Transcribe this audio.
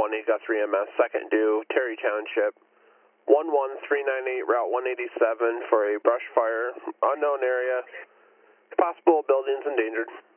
Guthrie EMS, second due, Terry Township, 11398 Route 187 for a brush fire, unknown area, possible buildings endangered.